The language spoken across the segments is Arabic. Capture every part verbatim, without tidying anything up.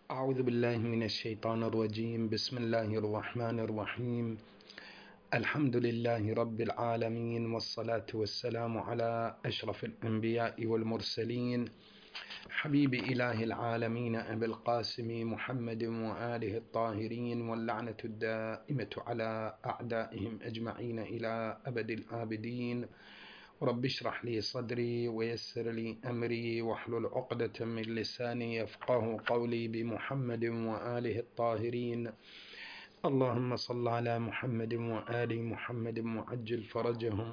أعوذ بالله من الشيطان الرجيم. بسم الله الرحمن الرحيم. الحمد لله رب العالمين، والصلاة والسلام على أشرف الأنبياء والمرسلين، حبيب إله العالمين أبي القاسم محمد وآله الطاهرين، واللعنة الدائمة على أعدائهم أجمعين إلى أبد الآبدين. رب اشرح لي صدري ويسر لي أمري واحلل عقدة من لساني يفقه قولي، بمحمد وآله الطاهرين. اللهم صل على محمد وآل محمد وعجل فرجهم.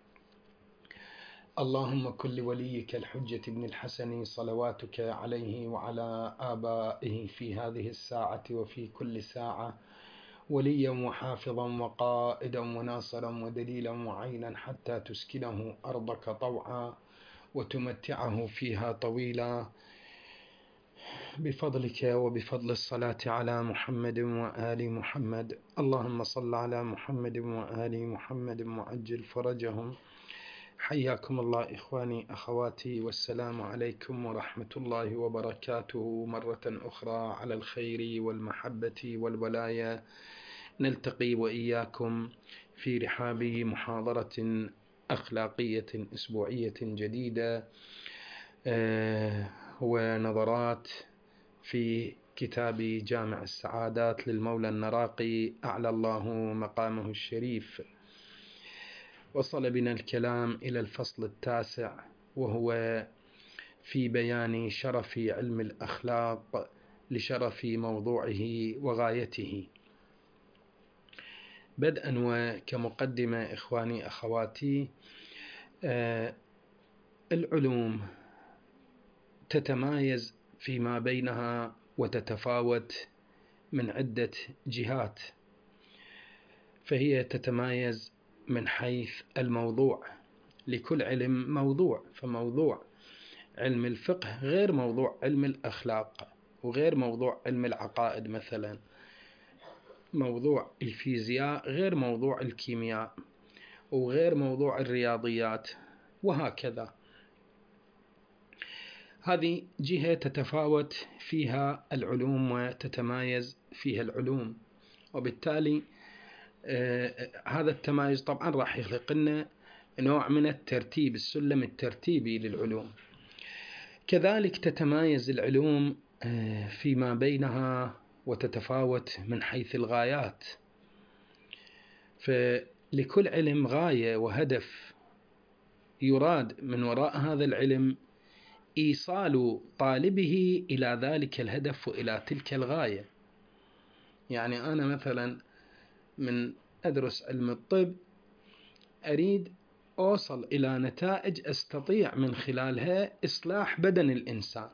اللهم كن لوليك الحجة بن الحسن صلواتك عليه وعلى آبائه في هذه الساعة وفي كل ساعة وليا وحافظا وقائدا وناصرا ودليلا وعينا، حتى تسكنه أرضك طوعا وتمتعه فيها طويلا، بفضلك وبفضل الصلاة على محمد وآل محمد. اللهم صل على محمد وآل محمد وعجل فرجهم. حياكم الله إخواني أخواتي، والسلام عليكم ورحمة الله وبركاته مرة أخرى على الخير والمحبة والولاية. نلتقي وإياكم في رحاب محاضرة أخلاقية أسبوعية جديدة ونظرات في كتاب جامع السعادات للمولى النراقي أعلى الله مقامه الشريف. وصل بنا الكلام إلى الفصل التاسع، وهو في بيان شرف علم الأخلاق لشرف موضوعه وغايته. بدءا وكمقدمة إخواني أخواتي، آه العلوم تتمايز فيما بينها وتتفاوت من عدة جهات، فهي تتمايز من حيث الموضوع. لكل علم موضوع، فموضوع علم الفقه غير موضوع علم الأخلاق، وغير موضوع علم العقائد مثلا. موضوع الفيزياء غير موضوع الكيمياء، وغير موضوع الرياضيات، وهكذا. هذه جهة تتفاوت فيها العلوم وتتمايز فيها العلوم، وبالتالي آه هذا التمايز طبعا راح يخلق لنا نوع من الترتيب، السلم الترتيبي للعلوم. كذلك تتمايز العلوم آه فيما بينها وتتفاوت من حيث الغايات، فلكل علم غاية وهدف يراد من وراء هذا العلم إيصال طالبه إلى ذلك الهدف وإلى تلك الغاية. يعني أنا مثلا من أدرس علم الطب أريد أوصل إلى نتائج أستطيع من خلالها إصلاح بدن الإنسان،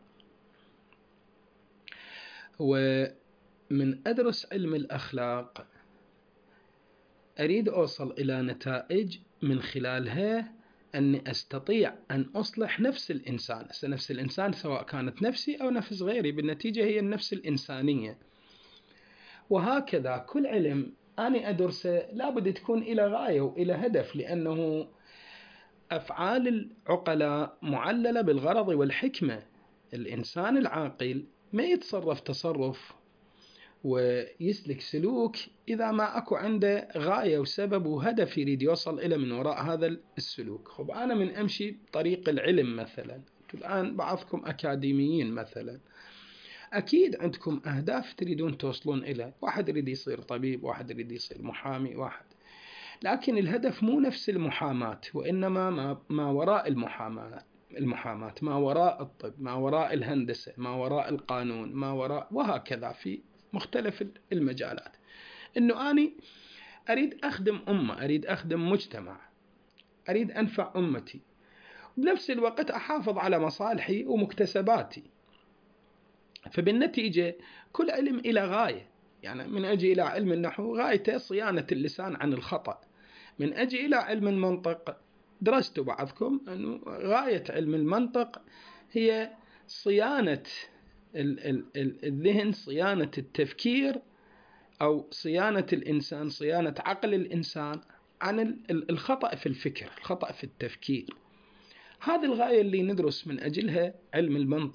ومن أدرس علم الأخلاق أريد أوصل إلى نتائج من خلالها أني أستطيع أن أصلح نفس الإنسان. نفس الإنسان سواء كانت نفسي أو نفس غيري، بالنتيجة هي النفس الإنسانية. وهكذا كل علم أنا أدرسه لابد تكون إلى غاية وإلى هدف، لأنه أفعال العقلاء معللة بالغرض والحكمة. الإنسان العاقل ما يتصرف تصرف ويسلك سلوك إذا ما أكو عنده غاية وسبب وهدف يريد يوصل إلى من وراء هذا السلوك. خب أنا من أمشي طريق العلم مثلا، الآن بعضكم أكاديميين مثلا، أكيد عندكم أهداف تريدون توصلون إلى. واحد يريد يصير طبيب، واحد يريد يصير محامي، واحد، لكن الهدف مو نفس المحاماة، وإنما ما, ما وراء المحاماة المحاماة ما وراء الطب، ما وراء الهندسة، ما وراء القانون، ما وراء، وهكذا في مختلف المجالات. إنه أنا أريد أخدم أمة، أريد أخدم مجتمع، أريد أنفع أمتي، بنفس الوقت أحافظ على مصالحي ومكتسباتي. فبالنتيجة كل علم إلى غاية. يعني من أجي إلى علم النحو غايته صيانة اللسان عن الخطأ. من أجي إلى علم المنطق، درست بعضكم أنه غاية علم المنطق هي صيانة الذهن، صيانة التفكير، أو صيانة الإنسان، صيانة عقل الإنسان عن الخطأ في الفكر، الخطأ في التفكير. هذه الغاية اللي ندرس من أجلها علم المنطق.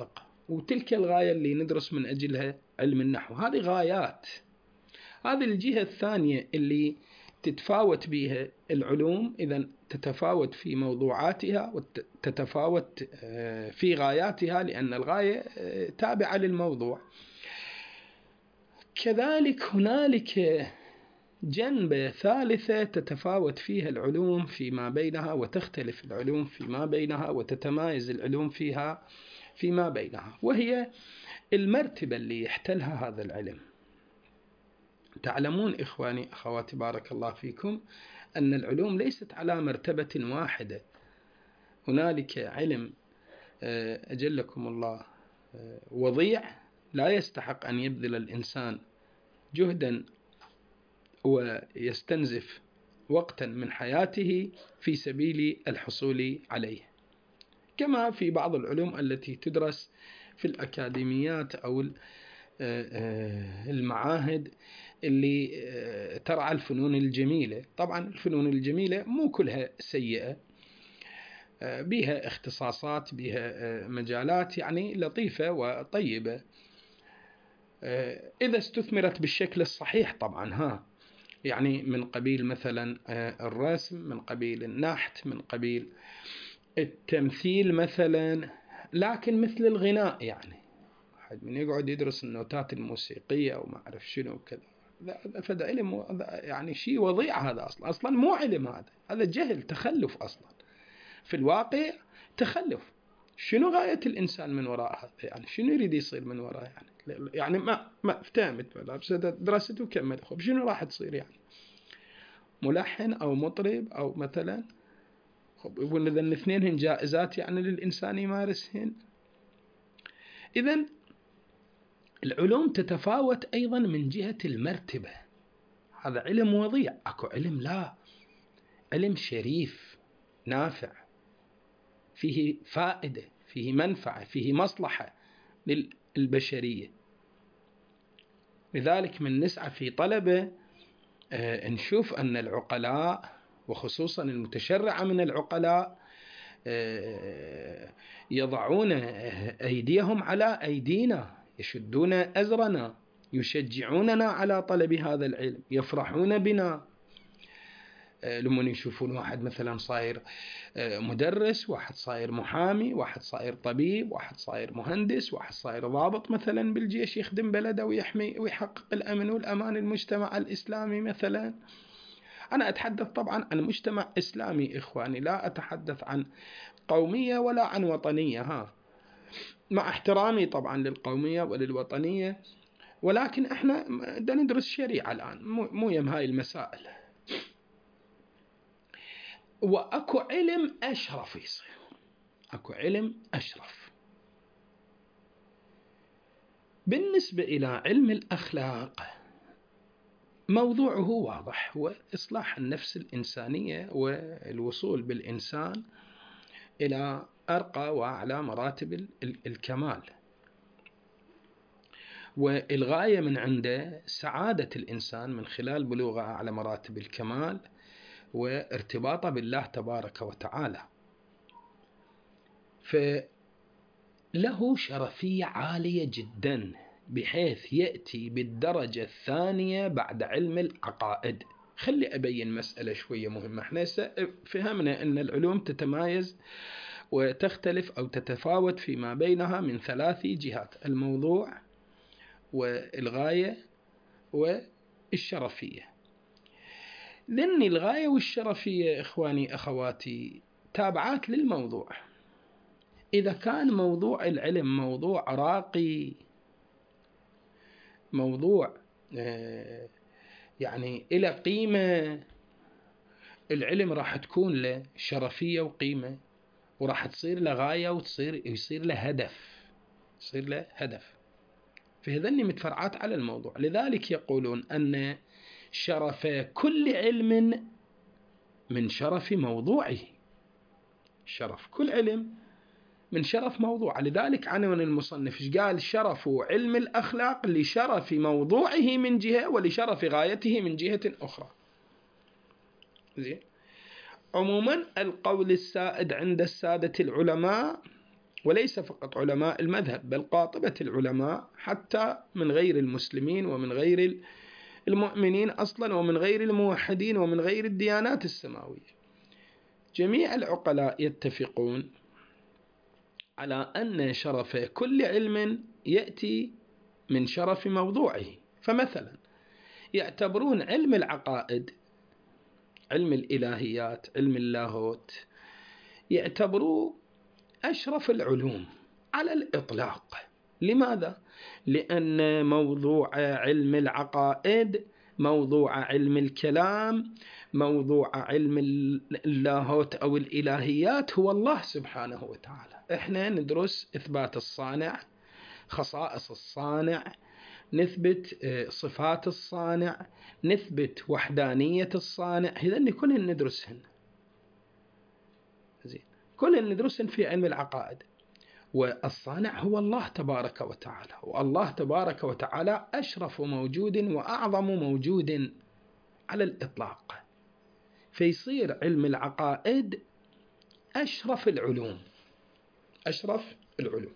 وتلك الغاية اللي ندرس من أجلها علم النحو. هذه غايات. هذه الجهة الثانية اللي تتفاوت بها العلوم، إذا تتفاوت في موضوعاتها وتتفاوت في غاياتها، لأن الغاية تابعة للموضوع. كذلك هنالك جنبة ثالثة تتفاوت فيها العلوم فيما بينها، وتختلف العلوم فيما بينها، وتتمايز العلوم فيها فيما بينها، وهي المرتبة اللي يحتلها هذا العلم. تعلمون إخواني أخواتي بارك الله فيكم أن العلوم ليست على مرتبة واحدة. هنالك علم أجلكم الله وضيع لا يستحق أن يبذل الإنسان جهدا ويستنزف وقتا من حياته في سبيل الحصول عليه، كما في بعض العلوم التي تدرس في الأكاديميات أو المعاهد اللي ترعى الفنون الجميلة. طبعا الفنون الجميلة مو كلها سيئة، بها اختصاصات، بها مجالات يعني لطيفة وطيبة إذا استثمرت بالشكل الصحيح. طبعا ها يعني من قبيل مثلا الرسم، من قبيل النحت، من قبيل التمثيل مثلا. لكن مثل الغناء، يعني واحد من يقعد يدرس النوتات الموسيقية وما أعرف شنو وكذا، فده علم يعني شيء وضيع. هذا أصلا أصلا مو علم، هذا هذا جهل، تخلف أصلا في الواقع، تخلف. شنو غاية الإنسان من وراء هذا؟ يعني شنو يريد يصير من وراء؟ يعني يعني ما ما افتهمت بس درسته وكمل. خب شنو راح تصير؟ يعني ملحن أو مطرب أو مثلا. خب يقول إذا الاثنين هن جائزات يعني للإنسان يمارسهن. إذن العلوم تتفاوت أيضا من جهة المرتبة. هذا علم وضيع، أكو علم لا، علم شريف نافع، فيه فائدة، فيه منفعة، فيه مصلحة للبشرية. لذلك من نسعى في طلبه نشوف أن العقلاء وخصوصا المتشرعة من العقلاء يضعون أيديهم على أيدينا، يشدون أزرنا، يشجعوننا على طلب هذا العلم، يفرحون بنا. لما يشوفون واحد مثلا صاير مدرس، واحد صاير محامي، واحد صاير طبيب، واحد صاير مهندس، واحد صاير ضابط مثلا بالجيش يخدم بلده ويحمي ويحقق الأمن والأمان المجتمع الإسلامي مثلا. أنا أتحدث طبعا عن مجتمع إسلامي إخواني، لا أتحدث عن قومية ولا عن وطنية، ها مع احترامي طبعا للقومية وللوطنية، ولكن احنا بدنا ندرس شريعة الآن، مو يم هاي المسائل. وأكو علم أشرف يصير، أكو علم أشرف. بالنسبة إلى علم الأخلاق موضوعه واضح، هو إصلاح النفس الإنسانية والوصول بالإنسان إلى أرقى وأعلى مراتب الكمال، والغاية من عنده سعادة الإنسان من خلال بلوغه أعلى مراتب الكمال وارتباطه بالله تبارك وتعالى. فله شرفية عالية جدا، بحيث يأتي بالدرجة الثانية بعد علم العقائد. خلي أبين مسألة شوية مهمة. احنا فهمنا أن العلوم تتمايز وتختلف أو تتفاوت فيما بينها من ثلاث جهات: الموضوع والغاية والشرفية. لأن الغاية والشرفية إخواني أخواتي تابعات للموضوع. إذا كان موضوع العلم موضوع راقي، موضوع يعني إلى قيمة، العلم راح تكون له شرفية وقيمة، وراح تصير له غاية وتصير يصير له هدف، يصير له هدف. فهذني متفرعات على الموضوع. لذلك يقولون أن شرف كل علم من شرف موضوعه. شرف كل علم من شرف موضوع. لذلك عنوان المصنف قال: شرف علم الأخلاق لشرف موضوعه من جهة، ولشرف غايته من جهة أخرى. زين. عموما القول السائد عند السادة العلماء وليس فقط علماء المذهب بل قاطبة العلماء حتى من غير المسلمين ومن غير المؤمنين أصلا ومن غير الموحدين ومن غير الديانات السماوية. جميع العقلاء يتفقون على أن شرف كل علم يأتي من شرف موضوعه. فمثلا يعتبرون علم العقائد، علم الإلهيات، علم اللاهوت، يعتبروه أشرف العلوم على الإطلاق. لماذا؟ لأن موضوع علم العقائد، موضوع علم الكلام، موضوع علم اللاهوت أو الإلهيات هو الله سبحانه وتعالى. إحنا ندرس إثبات الصانع، خصائص الصانع، نثبت صفات الصانع، نثبت وحدانية الصانع، هذين كلهن ندرسهن، زين، كلهن ندرسهن في علم العقائد. والصانع هو الله تبارك وتعالى، والله تبارك وتعالى أشرف موجود وأعظم موجود على الإطلاق، فيصير علم العقائد أشرف العلوم، أشرف العلوم.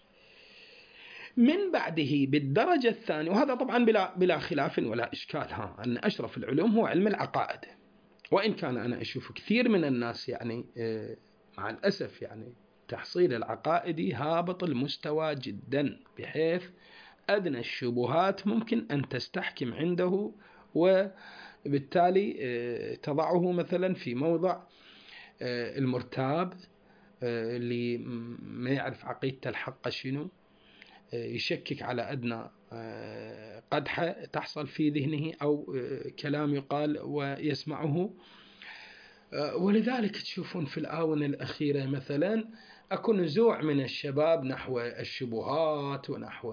من بعده بالدرجة الثانية، وهذا طبعا بلا, بلا خلاف ولا إشكال، ها أن أشرف العلوم هو علم العقائد. وإن كان أنا أشوف كثير من الناس يعني مع الأسف يعني تحصيل العقائدي هابط المستوى جدا، بحيث أدنى الشبهات ممكن أن تستحكم عنده، وبالتالي تضعه مثلا في موضع المرتاب اللي ما يعرف عقيدة الحق شنو، يشكك على أدنى قدحة تحصل في ذهنه أو كلام يقال ويسمعه. ولذلك تشوفون في الآونة الأخيرة مثلا أكو نزوع من الشباب نحو الشبهات ونحو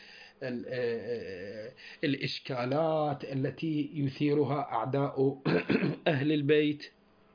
الإشكالات التي يثيرها أعداء أهل البيت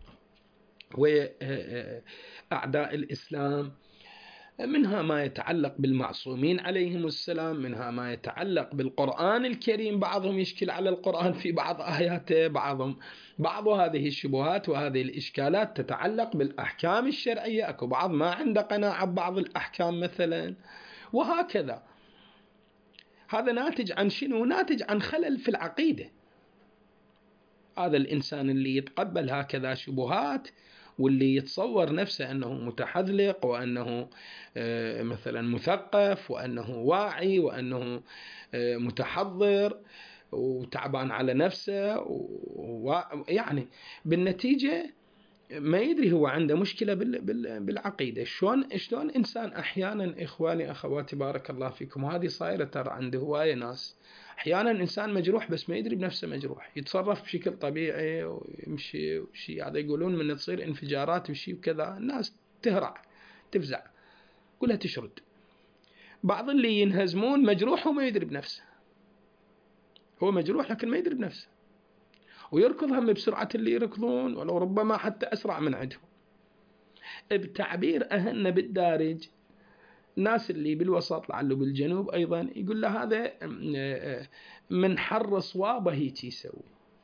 وأعداء الإسلام، منها ما يتعلق بالمعصومين عليهم السلام، منها ما يتعلق بالقرآن الكريم، بعضهم يشكل على القرآن في بعض آياته، بعضهم بعض هذه الشبهات وهذه الإشكالات تتعلق بالأحكام الشرعية، أكو بعض ما عنده قناعة ببعض الأحكام مثلا، وهكذا. هذا ناتج عن شنو؟ ناتج عن خلل في العقيدة. هذا الإنسان اللي يتقبل هكذا شبهات واللي يتصور نفسه أنه متحذلق وأنه مثلا مثقف وأنه واعي وأنه متحضر وتعبان على نفسه، يعني بالنتيجة ما يدري هو عنده مشكلة بالعقيدة. شلون شلون إنسان أحيانا، إخواني أخواتي بارك الله فيكم، وهذه صايرة ترى عند هواية ناس، أحيانا إنسان مجروح بس ما يدري بنفسه مجروح، يتصرف بشكل طبيعي ويمشي وشي، هذا يقولون من تصير انفجارات وشي وكذا، الناس تهرع تفزع كلها تشرد. بعض اللي ينهزمون مجروح وما يدري بنفسه، هو مجروح لكن ما يدري بنفسه، ويركض هم بسرعة اللي يركضون ولو ربما حتى أسرع من عندهم. بتعبير أهلنا بالدارج، الناس اللي بالوسط لعله بالجنوب أيضا يقول له هذا من حر صوابه هيك يسوي،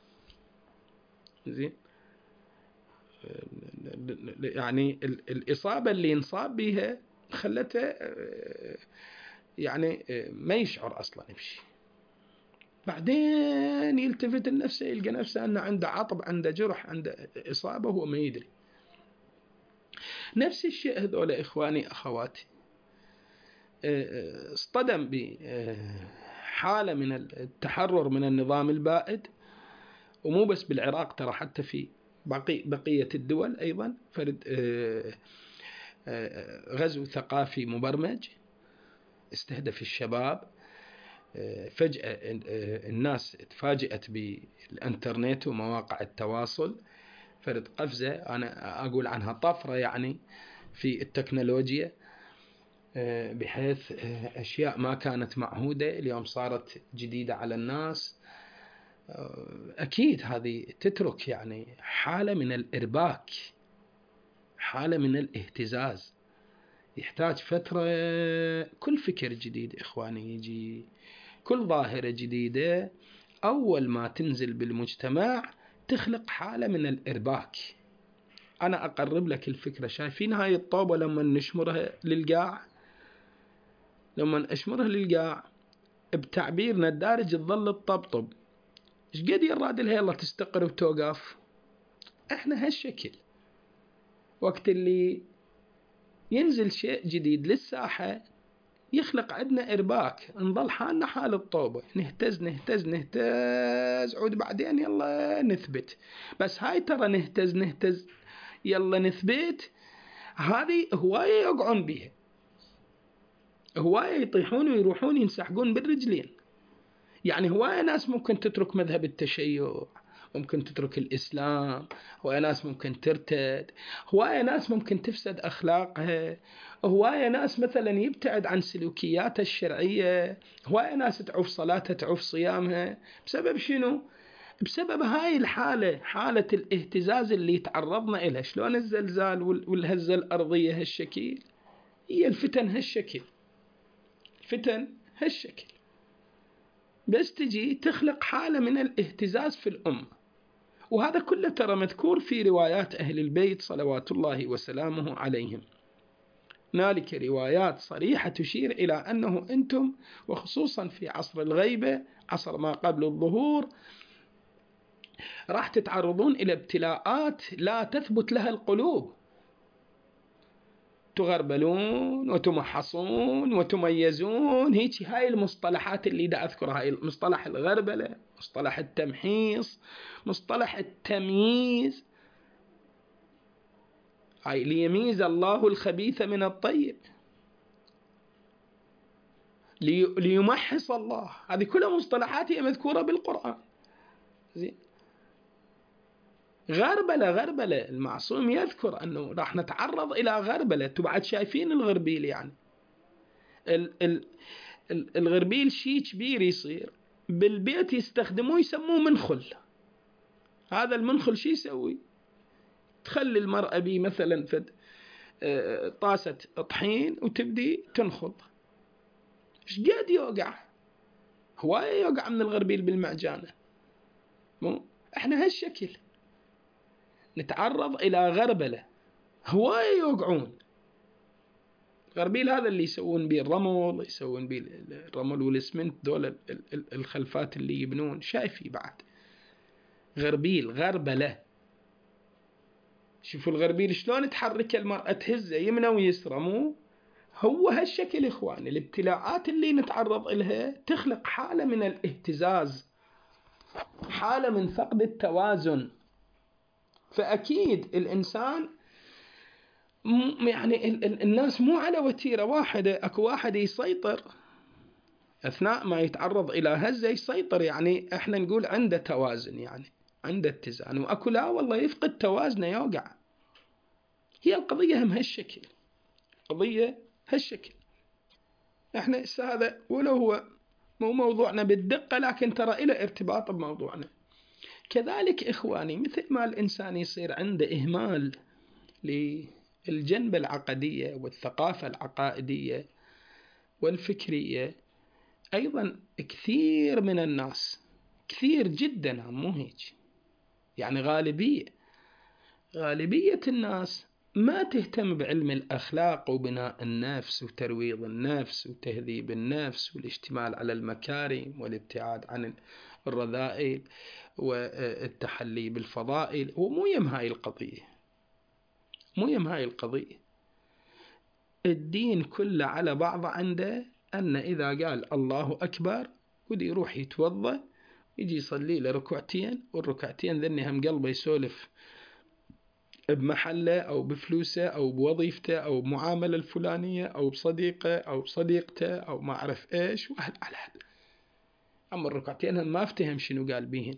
زين، يعني الإصابة اللي ينصاب بها خلته يعني ما يشعر أصلا بشيء، بعدين يلتفت لنفسه يلقى نفسه أنه عنده عطب، عنده جرح، عنده إصابة هو ما يدري. نفس الشيء هذول إخواني أخواتي اصطدم بحالة من التحرر من النظام البائد، ومو بس بالعراق ترى، حتى في بقية الدول أيضا، فرد غزو ثقافي مبرمج استهدف الشباب. فجأة الناس تفاجأت بالإنترنت ومواقع التواصل، فرد قفزة أنا أقول عنها طفرة يعني في التكنولوجيا، بحيث أشياء ما كانت معهودة اليوم صارت جديدة على الناس. أكيد هذه تترك يعني حالة من الإرباك، حالة من الاهتزاز، يحتاج فترة كل فكر جديد إخواني يجي، كل ظاهرة جديدة أول ما تنزل بالمجتمع تخلق حالة من الإرباك، أنا أقرب لك الفكرة. شايفين هاي الطوبة لما نشمرها للقاع، لما أشمرها للقاع بتعبيرنا الدارج تظل تطبطب، إيش قد يراد لها يلا تستقر وتوقف؟ إحنا هالشكل. وقت اللي ينزل شيء جديد للساحة يخلق عندنا إرباك، نظل حالنا حال الطوبة، نهتز نهتز نهتز عود بعدين يلا نثبت. بس هاي ترى نهتز نهتز يلا نثبت هذه هواية يقعون بها، هواية يطيحون ويروحون ينسحقون بالرجلين. يعني هواية ناس ممكن تترك مذهب التشيع، ممكن تترك الإسلام، هواية ناس ممكن ترتد، هواية ناس ممكن تفسد أخلاقها، هواية ناس مثلا يبتعد عن سلوكياتها الشرعية، هواية ناس تعوف صلاتها تعوف صيامها. بسبب شنو؟ بسبب هاي الحالة، حالة الاهتزاز اللي تعرضنا إلها. شلون الزلزال والهزة الأرضية هالشكل، هي الفتن هالشكل، الفتن هالشكل بس تجي تخلق حالة من الاهتزاز في الأمة. وهذا كله ترى مذكور في روايات أهل البيت صلوات الله وسلامه عليهم. هنالك روايات صريحة تشير إلى أنه أنتم، وخصوصا في عصر الغيبة، عصر ما قبل الظهور، راح تتعرضون إلى ابتلاءات لا تثبت لها القلوب، تغربلون وتمحصون وتميزون. هيك هاي المصطلحات اللي دا أذكرها، هاي مصطلح الغربلة، مصطلح التمحيص، مصطلح التمييز، هاي ليميز الله الخبيث من الطيب، لي ليمحص الله. هذه كلها مصطلحات هي مذكورة بالقرآن. زين، غربلة غربلة المعصوم يذكر أنه راح نتعرض إلى غربلة. تبعد شايفين الغربيل، يعني ال ال ال الغربيل شيء كبير يصير بالبيت يستخدموه يسموه منخل. هذا المنخل شي يسوي؟ تخلي المرأة بي مثلا فد طاسة طحين وتبدي تنخض، ايش قد يوقع؟ هواية يوقع من الغربيل بالمعجانة. مو احنا هالشكل نتعرض إلى غربلة، هواية يوقعون. الغربيل هذا اللي يسوون به الرمل، يسوون به الرمل والإسمنت، دول الخلفات اللي يبنون، شايفي بعد غربيل غربلة. شوفوا الغربيل شلون تحرك المرأة، تهزه يمنى ويسرى. مو هو هالشكل إخواني؟ الابتلاعات اللي نتعرض إلها تخلق حالة من الاهتزاز، حالة من فقد التوازن. فأكيد الإنسان يعني الناس مو على وتيرة واحدة. أكو واحد يسيطر أثناء ما يتعرض إلى هزة، يسيطر، يعني إحنا نقول عنده توازن، يعني عنده اتزان. وأكو لا والله يفقد توازنه يوقع. هي القضية هم هالشكل، قضية هالشكل. إحنا هذا ولو هو مو موضوعنا بالدقة، لكن ترى إلى ارتباط بموضوعنا. كذلك إخواني، مثل ما الإنسان يصير عنده إهمال للجنبة العقدية والثقافة العقائدية والفكرية، أيضا كثير من الناس، كثير جدا، مو هيك يعني غالبية غالبية الناس ما تهتم بعلم الأخلاق وبناء النفس وترويض النفس وتهذيب النفس والاشتمال على المكارم والابتعاد عن الرذائل والتحلي بالفضائل. ومو يم هاي القضية، مو يم هاي القضية. الدين كله على بعض عنده أن إذا قال الله أكبر ودي يروح يتوضأ يجي يصلي له ركعتين، والركعتين ذني هم قلبه يسولف بمحله أو بفلوسه أو بوظيفته أو بمعاملة الفلانية أو بصديقه أو بصديقته أو ما أعرف إيش وأهل على هذا. أما الركعتين هم ما افتهم شنو قال بيهن،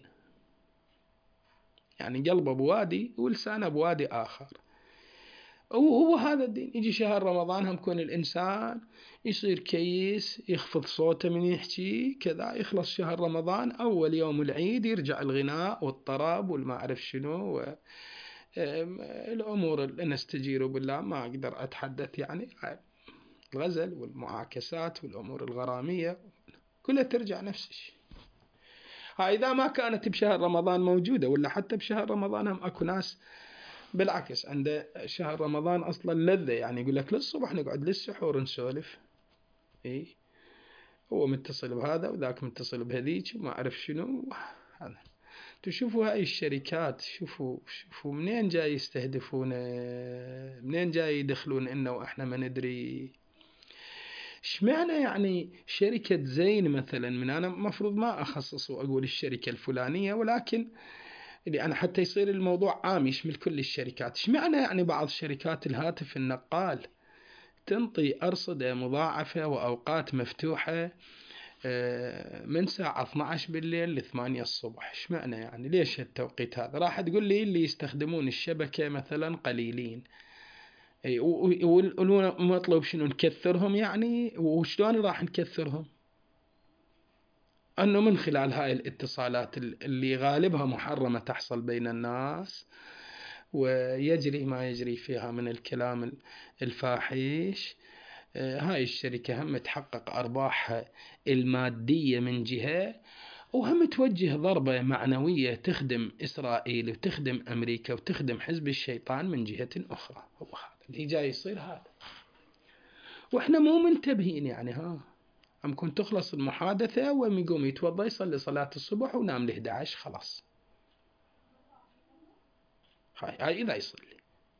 يعني قلبه بوادي ولسانه بوادي آخر. وهو هذا الدين. يجي شهر رمضان هم كون الإنسان يصير كيس، يخفض صوته من يحكي كذا. يخلص شهر رمضان، أول يوم العيد يرجع الغناء والطرب والما أعرف شنو، الأمور اللي نستجير بالله ما أقدر أتحدث، يعني الغزل والمعاكسات والأمور الغرامية كلها ترجع نفس الشيء. هاي إذا ما كانت بشهر رمضان موجودة، ولا حتى بشهر رمضان هم أكو ناس بالعكس عنده شهر رمضان أصلا لذة، يعني يقول لك للصبح نقعد للسحور نسولف. إيه هو متصل بهذا وذاك متصل بهذيك وما أعرف شنو هذا. تشوفوا هاي الشركات، شوفوا شوفوا منين جاي يستهدفون، منين جاي يدخلون إنه وإحنا ما ندري. اشمعنى يعني شركة زين مثلا، من أنا مفروض ما أخصص وأقول الشركة الفلانية، ولكن اللي أنا حتى يصير الموضوع عام يشمل كل الشركات. اشمعنى يعني بعض شركات الهاتف النقال تنطي أرصدة مضاعفة وأوقات مفتوحة من ساعة اثني عشر بالليل لثمانية الصبح؟ اشمعنى يعني ليش التوقيت هذا؟ راح تقول لي اللي يستخدمون الشبكة مثلا قليلين، والمطلوب شنو نكثرهم يعني؟ وشلون راح نكثرهم؟ أنه من خلال هاي الاتصالات اللي غالبها محرمة تحصل بين الناس، ويجري ما يجري فيها من الكلام الفاحش. هاي الشركة هم تحقق أرباحها المادية من جهة، وهم توجه ضربة معنوية تخدم إسرائيل وتخدم أمريكا وتخدم حزب الشيطان من جهة أخرى. هو هذا اللي جاي يصير هذا، وإحنا مو منتبهين يعني. ها أمكن تخلص المحادثة ويقوم يقوم يتوضى يصلي صلاة الصبح ونام ل إحدى عشر خلاص. هاي هاي إذا يصلي.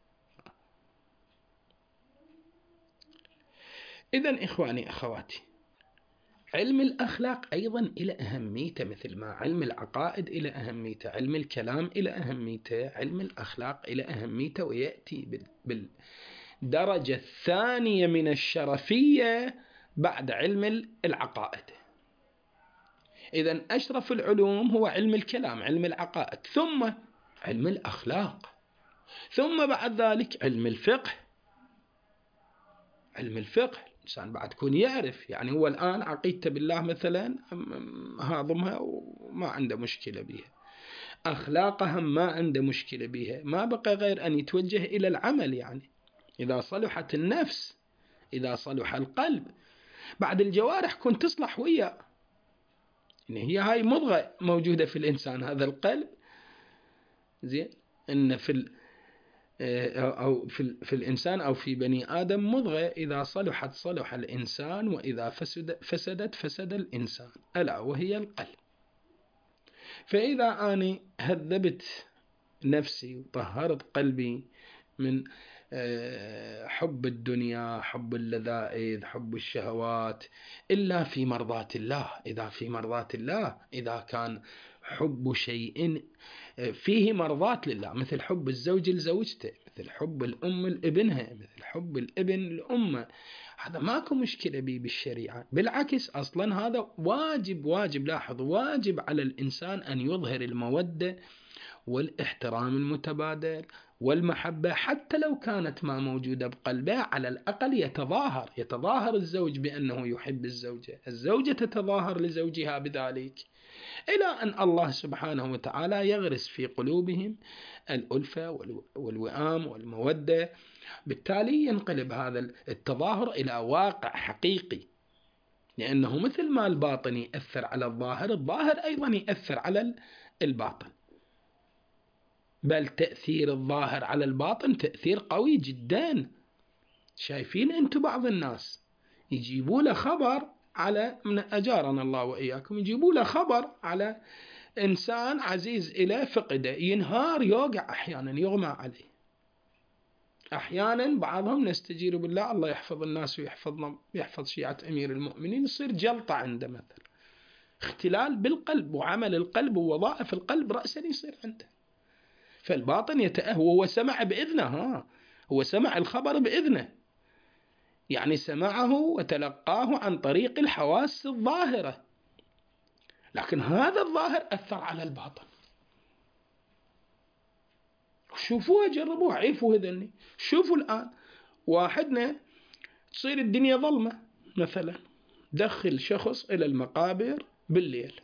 إذن إخواني أخواتي، علم الأخلاق أيضا إلى أهميته، مثل ما علم العقائد إلى أهميته، علم الكلام إلى أهميته، علم الأخلاق إلى أهميته، ويأتي بالدرجة الثانية من الشرفية بعد علم العقائد. إذن أشرف العلوم هو علم الكلام، علم العقائد، ثم علم الأخلاق، ثم بعد ذلك علم الفقه. علم الفقه الإنسان بعد يكون يعرف، يعني هو الآن عقيدته بالله مثلا هاضمها وما عنده مشكلة بها، أخلاقها ما عنده مشكلة بها، ما بقى غير أن يتوجه إلى العمل. يعني إذا صلحت النفس، إذا صلح القلب، بعد الجوارح كنت تصلح وياه. يعني هي هاي مضغة موجودة في الإنسان، هذا القلب زين، إن في ال أو في, في الإنسان أو في بني آدم مضغة، إذا صلحت صلح الإنسان، وإذا فسد فسدت فسد الإنسان، ألا وهي القلب. فإذا أنا هذبت نفسي وطهرت قلبي من حب الدنيا، حب اللذائذ، حب الشهوات، إلا في مرضاة الله. إذا في مرضاة الله، إذا كان حب شيء فيه مرضاة لله، مثل حب الزوج لزوجته، مثل حب الأم لابنها، مثل حب الابن لأمه، هذا ماكو مشكلة به بالشريعة. بالعكس أصلا هذا واجب، واجب لاحظ، واجب على الإنسان أن يظهر المودة والاحترام المتبادل والمحبة، حتى لو كانت ما موجودة بقلبه، على الأقل يتظاهر يتظاهر الزوج بأنه يحب الزوجة، الزوجة تتظاهر لزوجها بذلك، إلى أن الله سبحانه وتعالى يغرس في قلوبهم الألفة والوئام والمودة. بالتالي ينقلب هذا التظاهر إلى واقع حقيقي، لأنه مثل ما الباطن يأثر على الظاهر، الظاهر أيضا يأثر على الباطن، بل تأثير الظاهر على الباطن تأثير قوي جدا. شايفين أنتم بعض الناس يجيبوا له خبر على، من أجارنا الله وإياكم، يجيبوا له خبر على إنسان عزيز إليه فقده، ينهار، يوقع، أحيانا يغمى عليه، أحيانا بعضهم نستجير بالله الله يحفظ الناس ويحفظنا، يحفظ شيعة أمير المؤمنين، يصير جلطة عنده مثلا، اختلال بالقلب، وعمل القلب ووظائف القلب رأسا يصير عنده. فالباطن يتأهو، هو سمع بإذنه، ها هو سمع الخبر بإذنه، يعني سمعه وتلقاه عن طريق الحواس الظاهرة، لكن هذا الظاهر أثر على الباطن. شوفوها، جربوها، عيفوا هذني. شوفوا الآن واحدنا تصير الدنيا ظلمة مثلا، دخل شخص إلى المقابر بالليل،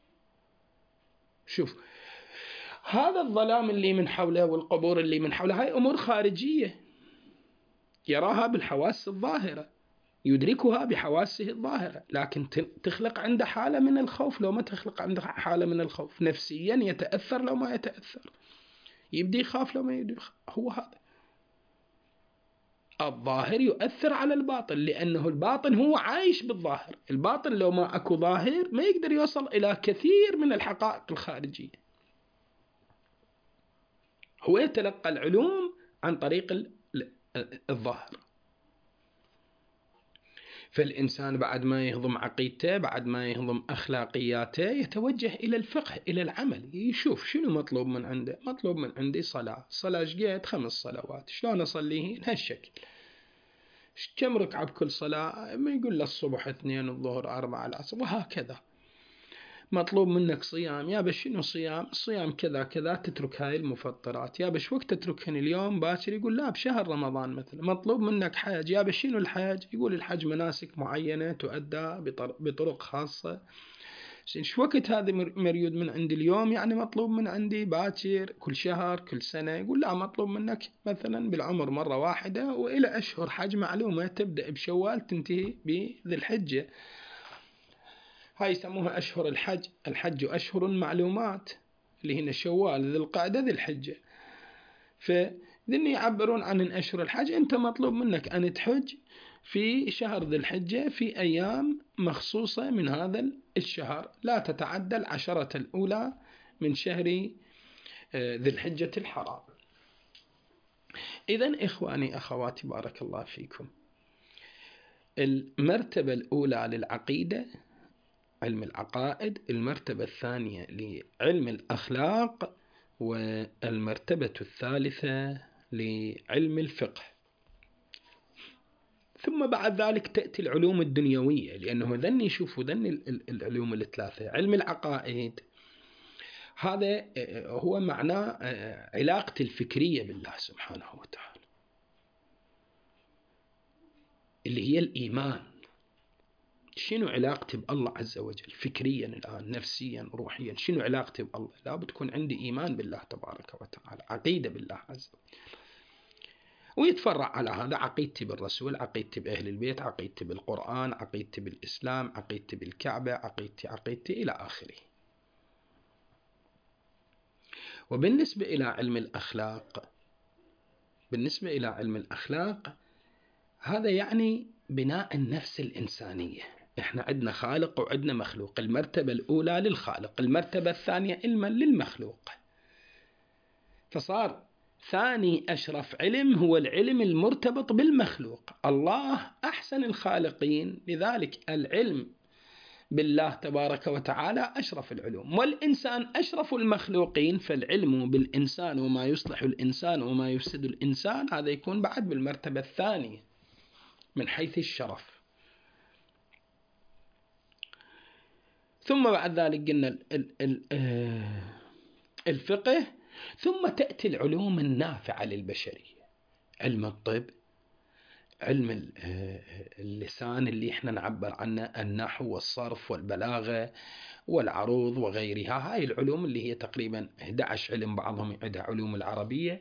شوف هذا الظلام اللي من حوله والقبور اللي من حوله، هاي أمور خارجية يراها بالحواس الظاهرة، يدركها بحواسه الظاهرة، لكن تخلق عنده حالة من الخوف. لو ما تخلق عنده حالة من الخوف، نفسيا يتأثر لو ما يتأثر. يبدي يخاف لو ما يبدي يخاف. هو هذا الظاهر يؤثر على الباطن، لأنه الباطن هو عايش بالظاهر. الباطن لو ما أكو ظاهر ما يقدر يوصل إلى كثير من الحقائق الخارجية. هو يتلقى العلوم عن طريق الظاهر. فالإنسان بعد ما يهضم عقيدته، بعد ما يهضم أخلاقياته، يتوجه إلى الفقه، إلى العمل، يشوف شنو مطلوب من عنده. مطلوب من عندي صلاة. صلاة شقيت خمس صلوات، شلون أصليهن؟ هالشكل. كم ركعة بكل صلاة؟ ما يقول له الصبح اثنين، الظهر أربعة، العصر، وهكذا. مطلوب منك صيام، يا بس شنو صيام؟ الصيام كذا كذا، تترك هاي المفطرات. يا بس وقت تتركهن اليوم باكر؟ يقول لا، بشهر رمضان مثلا. مطلوب منك حج، يا بس شنو الحج؟ يقول الحج مناسك معينة تؤدى بطرق خاصة. شو وقت هذا مريود من عندي اليوم؟ يعني مطلوب من عندي باكر، كل شهر، كل سنة. يقول لا، مطلوب منك مثلا بالعمر مرة واحدة، وإلى أشهر حج معلومة تبدأ بشوال تنتهي بذي الحجة. هاي يسموها أشهر الحج. الحج أشهر معلومات، اللي هنا شوال، ذي القعدة، ذي الحجة. فذني يعبرون عن أشهر الحج. أنت مطلوب منك أن تحج في شهر ذي الحجة في أيام مخصوصة من هذا الشهر، لا تتعدى العشرة الأولى من شهر ذي الحجة الحرام. إذن إخواني أخواتي بارك الله فيكم، المرتبة الأولى للعقيدة علم العقائد، المرتبة الثانية لعلم الأخلاق، والمرتبة الثالثة لعلم الفقه. ثم بعد ذلك تأتي العلوم الدنيوية، لأنه ذني شوفوا ذني العلوم الثلاثة. علم العقائد هذا هو معناه علاقة الفكرية بالله سبحانه وتعالى، اللي هي الإيمان. شنو علاقتي بالله عز وجل فكريا الآن، نفسيا، روحيا؟ شنو علاقتي بالله؟ لا بتكون عندي إيمان بالله تبارك وتعالى، عقيدة بالله عز وجل. ويتفرع على هذا عقيدتي بالرسول، عقيدتي بأهل البيت، عقيدتي بالقرآن، عقيدتي بالإسلام، عقيدتي بالكعبة، عقيدتي عقيدتي إلى آخره. وبالنسبة إلى علم الأخلاق، بالنسبة إلى علم الأخلاق هذا يعني بناء النفس الإنسانية. إحنا عندنا خالق وعندنا مخلوق. المرتبة الأولى للخالق، المرتبة الثانية علما للمخلوق. فصار ثاني أشرف علم هو العلم المرتبط بالمخلوق. الله أحسن الخالقين، لذلك العلم بالله تبارك وتعالى أشرف العلوم، والإنسان أشرف المخلوقين. فالعلم بالإنسان وما يصلح الإنسان وما يفسد الإنسان هذا يكون بعد بالمرتبة الثانية من حيث الشرف. ثم بعد ذلك قلنا الفقه. ثم تأتي العلوم النافعة للبشرية، علم الطب، علم اللسان اللي احنا نعبر عنه، النحو والصرف والبلاغة والعروض وغيرها. هاي العلوم اللي هي تقريبا أحد عشر علم، بعضهم يعدها علوم العربية.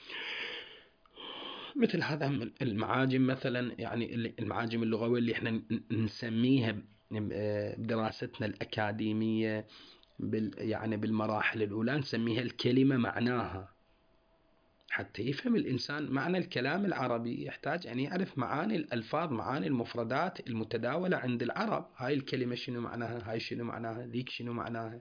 مثل هذا المعاجم مثلا، يعني المعاجم اللغوية اللي احنا نسميها بدراستنا الأكاديمية بال يعني بالمراحل الأولى نسميها الكلمة معناها. حتى يفهم الإنسان معنى الكلام العربي يحتاج أن يعرف معاني الألفاظ، معاني المفردات المتداولة عند العرب. هاي الكلمة شنو معناها، هاي شنو معناها، ذيك شنو معناها،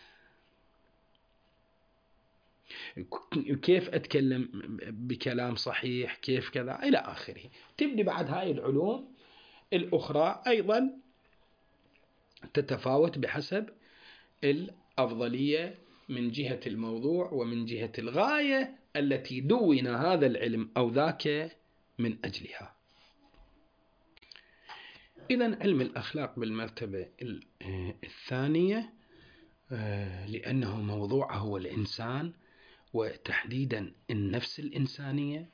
كيف أتكلم بكلام صحيح، كيف كذا إلى آخره. تبدي بعد هاي العلوم الأخرى أيضا تتفاوت بحسب الأفضلية من جهة الموضوع ومن جهة الغاية التي دون هذا العلم أو ذاك من أجلها. إذن علم الأخلاق بالمرتبة الثانية، لأنه موضوعه هو الإنسان، وتحديدا النفس الإنسانية.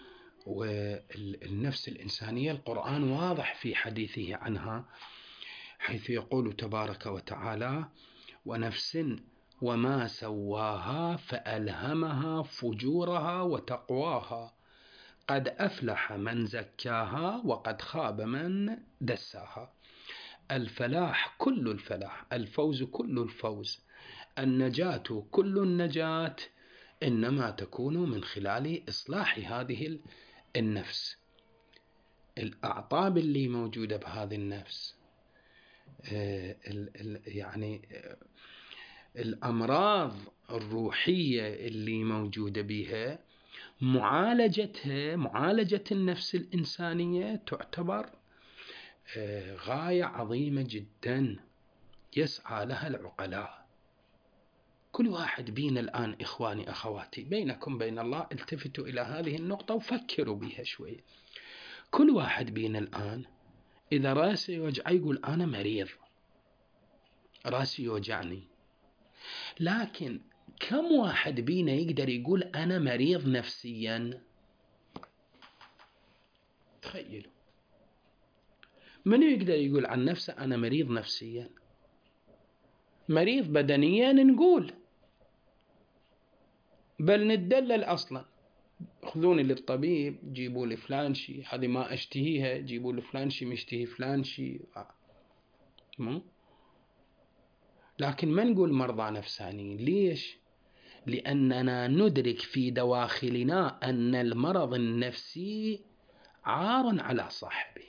والنفس الإنسانية القرآن واضح في حديثه عنها، حيث يقول تبارك وتعالى: ونفس وما سواها فألهمها فجورها وتقواها قد أفلح من زكاها وقد خاب من دساها. الفلاح كل الفلاح، الفوز كل الفوز، النجاة كل النجاة إنما تكون من خلال إصلاح هذه النفس. الأعطاب اللي موجودة بهذه النفس، يعني الأمراض الروحية اللي موجودة بها، معالجتها، معالجة النفس الإنسانية تعتبر غاية عظيمة جدا يسعى لها العقلاء. كل واحد بينا الآن إخواني أخواتي بينكم بين الله التفتوا إلى هذه النقطة وفكروا بها شوية. كل واحد بينا الآن إذا رأسي يوجع يقول أنا مريض، رأسي يوجعني، لكن كم واحد بينا يقدر يقول أنا مريض نفسيا؟ تخيلوا، من يقدر يقول عن نفسه أنا مريض نفسيا؟ مريض بدنيا نقول، بل نتدلل أصلا، خذوني للطبيب، جيبوا لي فلان شي، هذه ما أشتهيها، جيبوا لي فلان شي مشتهي فلان شي. مو؟ لكن ما نقول مرضى نفسانيين. ليش؟ لأننا ندرك في دواخلنا أن المرض النفسي عار على صاحبه.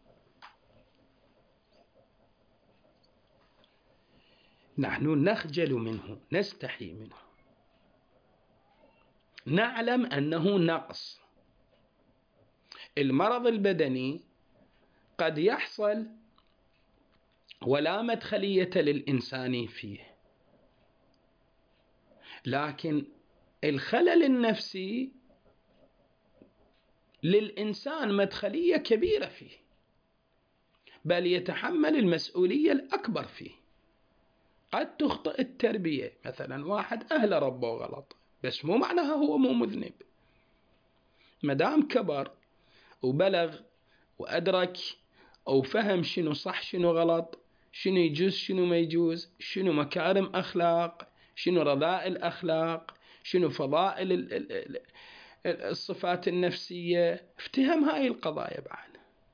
نحن نخجل منه، نستحي منه، نعلم أنه نقص. المرض البدني قد يحصل ولا مدخلية للإنسان فيه، لكن الخلل النفسي للإنسان مدخلية كبيرة فيه، بل يتحمل المسؤولية الأكبر فيه. قد تخطئ التربية، مثلا واحد أهل ربه غلط، بس مو معناها هو مو مذنب. مدام كبر وبلغ وأدرك أو فهم شنو صح شنو غلط، شنو يجوز شنو ما يجوز، شنو مكارم أخلاق، شنو رذائل أخلاق، شنو فضائل الصفات النفسية، افتهم هاي القضايا بعد،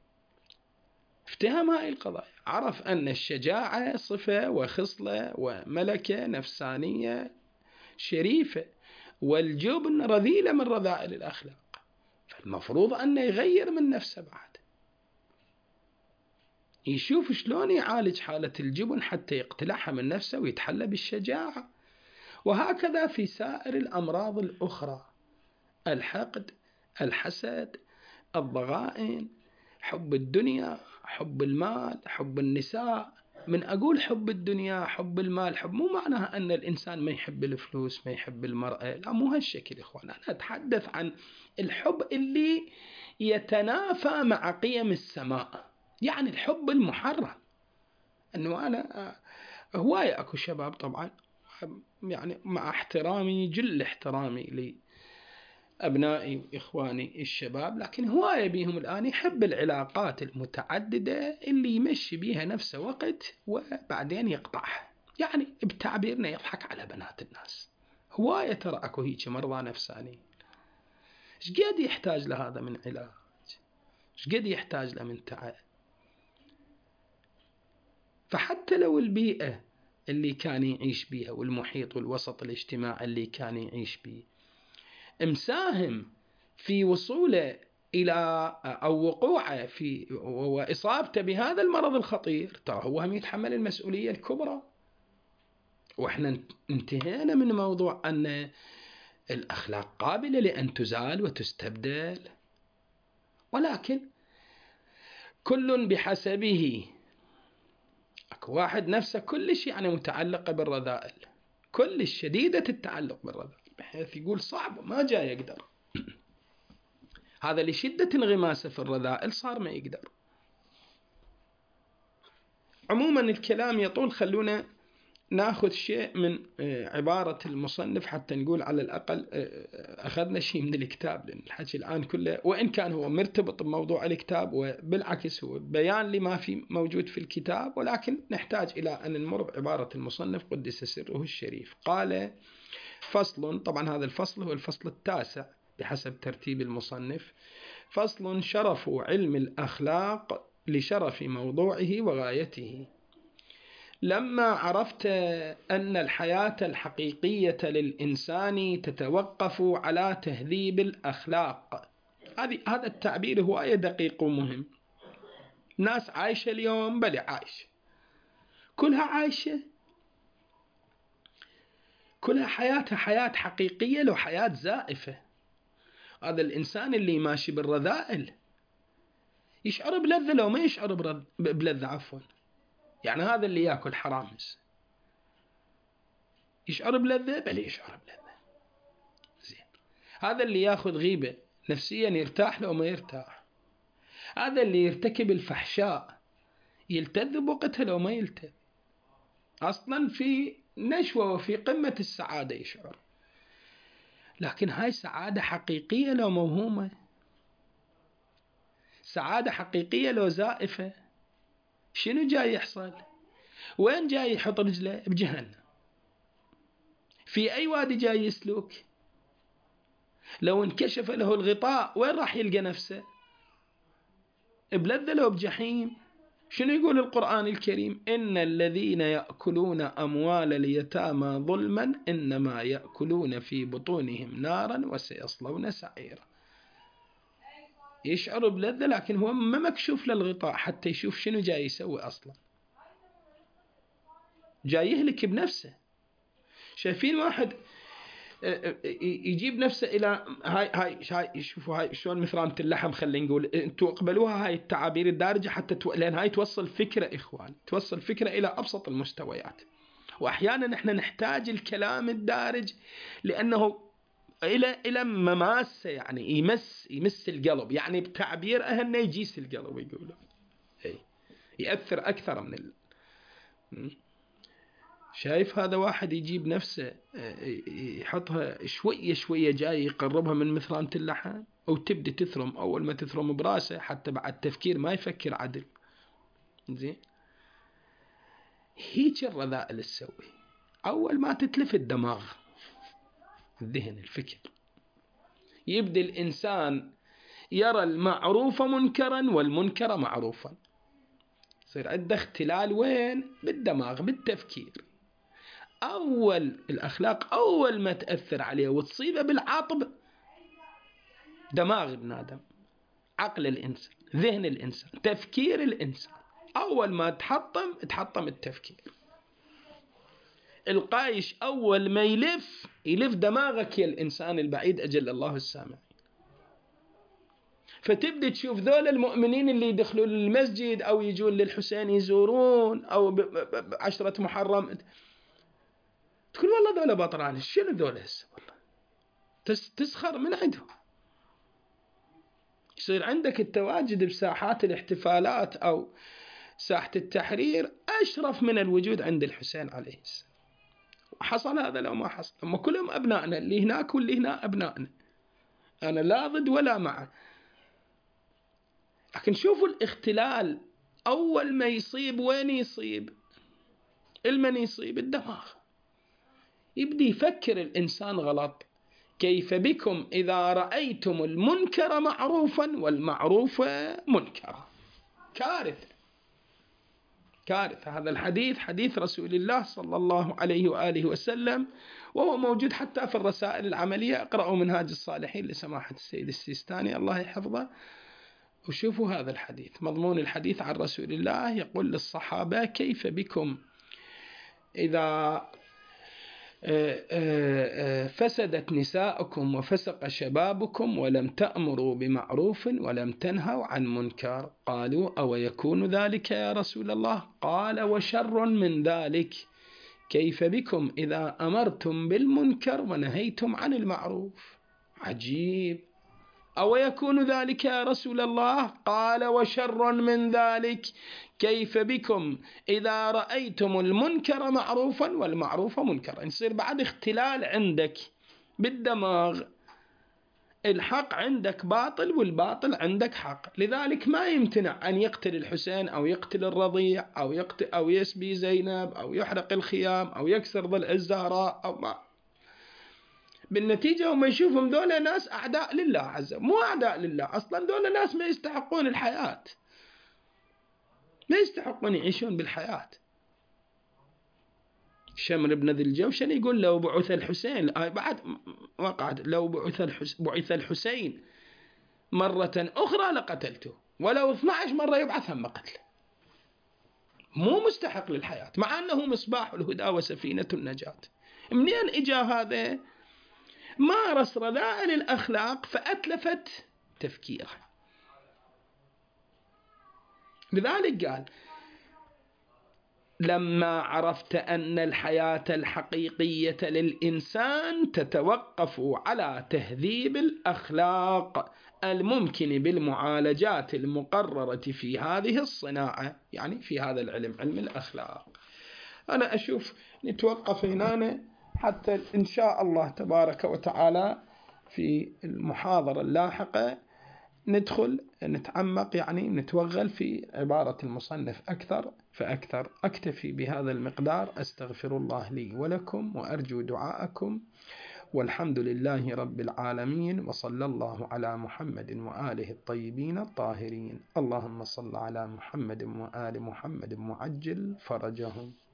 افتهم هاي القضايا، عرف أن الشجاعة صفة وخصلة وملكة نفسانية شريفة، والجبن رذيلة من رذائل الأخلاق. فالمفروض أنه يغير من نفسه بعد، يشوف شلون يعالج حالة الجبن حتى يقتلعها من نفسه ويتحلى بالشجاعة. وهكذا في سائر الأمراض الأخرى، الحقد، الحسد، الضغائن، حب الدنيا، حب المال، حب النساء. من أقول حب الدنيا، حب المال، حب، مو معناها أن الإنسان ما يحب الفلوس، ما يحب المرأة، لا، مو هالشكل إخوان. أنا أتحدث عن الحب اللي يتنافى مع قيم السماء، يعني الحب المحرم. أنه أنا هواية أكو شباب طبعا، يعني مع احترامي، جل احترامي لأبنائي وإخواني الشباب، لكن هواية بيهم الآن يحب العلاقات المتعددة اللي يمشي بيها نفسه وقت وبعدين يقطعها، يعني بتعبيرنا يضحك على بنات الناس. هواية ترى أكو هيك مرضى نفساني. إيش قد يحتاج لهذا من علاج؟ إيش قد يحتاج له من تعب؟ فحتى لو البيئة اللي كان يعيش بيها والمحيط والوسط الاجتماعي اللي كان يعيش بيه مساهم في وصوله إلى أو وقوعه في وإصابته بهذا المرض الخطير، ترى هو هم يتحمل المسؤولية الكبرى. وإحنا انتهينا من موضوع أن الأخلاق قابلة لأن تزال وتستبدل، ولكن كل بحسبه. أكو واحد نفسه كلش يعني متعلقة بالرذائل، كلش شديدة التعلق بالرذائل، بحيث يقول صعب ما جاي يقدر. هذا لشدة انغماسه في الرذائل صار ما يقدر. عموما الكلام يطول، خلونا ناخذ شيء من عبارة المصنف حتى نقول على الأقل أخذنا شيء من الكتاب، لأن الحكي الآن كله وإن كان هو مرتبط بموضوع الكتاب وبالعكس هو بيان لما في موجود في الكتاب، ولكن نحتاج إلى أن نمر بعبارة المصنف قدس سره الشريف. قال: فصل، طبعا هذا الفصل هو الفصل التاسع بحسب ترتيب المصنف. فصل: شرف علم الأخلاق لشرف موضوعه وغايته. لما عرفت أن الحياة الحقيقية للإنسان تتوقف على تهذيب الأخلاق. هذا التعبير هواية دقيق ومهم. ناس عايشة اليوم، بل عايشة، كلها عايشة، كلها حياتها حياة حقيقية لو حياة زائفة. هذا الإنسان اللي ماشي بالرذائل يشعر بلذة لو ما يشعر بلذة، عفوا يعني هذا اللي يأكل حرام يشعر بلذة، بل يشعر بلذة. زين، هذا اللي ياخذ غيبة نفسيا يرتاح لو ما يرتاح. هذا اللي يرتكب الفحشاء يلتذ بوقتها لو ما يلتذ. أصلا في نشوة وفي قمة السعادة يشعر. لكن هاي سعادة حقيقية لو موهومة؟ سعادة حقيقية لو زائفة؟ شنو جاي يحصل؟ وين جاي يحط رجله؟ بجهنم. في أي وادي جاي يسلوك؟ لو انكشف له الغطاء وين راح يلقى نفسه؟ بلذة لو بجحيم؟ شنو يقول القرآن الكريم؟ إن الذين يأكلون أموال اليتامى ظلما إنما يأكلون في بطونهم نارا وسيصلون سعيرا. يشعر بلذة لكن هو ما مكشوف للغطاء حتى يشوف شنو جاي يسوي أصلا. جاي يهلك بنفسه. شايفين واحد يجيب نفسه إلى هاي هاي هاي شوفوا هاي شلون مثرانة اللحم، خلينا نقول انتوا اقبلوها هاي التعابير الدارجة حتى تو... لأن هاي توصل فكرة إخوان، توصل فكرة إلى أبسط المستويات. وأحيانا إحنا نحتاج الكلام الدارج لأنه إلى إلى مماسة، يعني يمس يمس القلب، يعني بتعبير أهلنا يجيس القلب يقولوا، أي يأثر أكثر من ال... شايف هذا واحد يجيب نفسه يحطها شوية شوية جاي يقربها من مثرانة اللحم وتبدأ تثرم. أول ما تثرم براسه حتى بعد تفكير ما يفكر عدل. زين، هيك الرذائل تسوي. أول ما تتلف الدماغ، الذهن، الفكر، يبدأ الإنسان يرى المعروف منكرا والمنكر معروفا. يصير عنده اختلال وين؟ بالدماغ، بالتفكير. أول الأخلاق أول ما تأثر عليه وتصيبه بالعطب دماغ ابن آدم، عقل الإنسان، ذهن الإنسان، تفكير الإنسان. أول ما تحطم تحطم التفكير. القايش أول ما يلف يلف دماغك يا الإنسان البعيد أجل الله السامع. فتبدأ تشوف ذول المؤمنين اللي يدخلون للمسجد أو يجون للحسين يزورون أو بعشرة محرم، تقول والله ذولا بطران. شنو ذولا هسه؟ والله تسخر من عندهم. يصير عندك التواجد بساحات الاحتفالات أو ساحة التحرير أشرف من الوجود عند الحسين عليه السلام. وحصل هذا لو ما حصل، هم كلهم أبنائنا، اللي هناك واللي هنا أبنائنا، أنا لا ضد ولا معه. لكن شوفوا الاختلال أول ما يصيب وين يصيب؟ المن يصيب الدماغ. يبدي يفكر الإنسان غلط. كيف بكم إذا رأيتم المنكر معروفا والمعروف منكرا؟ كارثة، كارثة. هذا الحديث حديث رسول الله صلى الله عليه وآله وسلم، وهو موجود حتى في الرسائل العملية. اقرأوا منهاج الصالحين لسماحة السيد السيستاني الله يحفظه، وشوفوا هذا الحديث. مضمون الحديث عن رسول الله يقول للصحابة: كيف بكم إذا فسدت نساؤكم وفسق شبابكم ولم تأمروا بمعروف ولم تنهوا عن منكر؟ قالوا: أو يكون ذلك يا رسول الله؟ قال: وشر من ذلك. كيف بكم إذا أمرتم بالمنكر ونهيتم عن المعروف؟ عجيب. أو يكون ذلك يا رسول الله؟ قال: وشر من ذلك. كيف بكم إذا رأيتم المنكر معروفا والمعروف منكرا؟ يصير بعد اختلال عندك بالدماغ. الحق عندك باطل والباطل عندك حق. لذلك ما يمتنع أن يقتل الحسين أو يقتل الرضيع أو يقتل أو يسبي زينب أو يحرق الخيام أو يكسر ضلع الزهراء أو ما. بالنتيجة هم يشوفهم دول ناس أعداء لله عز وجل. مو أعداء لله أصلا، دول ناس ما يستحقون الحياة، ما يستحقون يعيشون بالحياة. شمر بن ذي الجوشن يقول لو بعث الحسين بعد وقعت لو بعث بعث الحسين مرة أخرى لقتلته، ولو اثني عشر مرة يبعث هم قتله، مو مستحق للحياة مع أنه مصباح الهدى وسفينة النجاة. منين إجا هذا؟ مارس رذائل الأخلاق فأتلفت تفكيره. لذلك قال لما عرفت أن الحياة الحقيقية للإنسان تتوقف على تهذيب الأخلاق الممكن بالمعالجات المقررة في هذه الصناعة، يعني في هذا العلم، علم الأخلاق. أنا أشوف نتوقف هنا حتى إن شاء الله تبارك وتعالى في المحاضرة اللاحقة ندخل نتعمق، يعني نتوغل في عبارة المصنف أكثر فأكثر. أكتفي بهذا المقدار، أستغفر الله لي ولكم وأرجو دعاءكم، والحمد لله رب العالمين، وصلى الله على محمد وآله الطيبين الطاهرين. اللهم صل على محمد وآل محمد معجل فرجهم.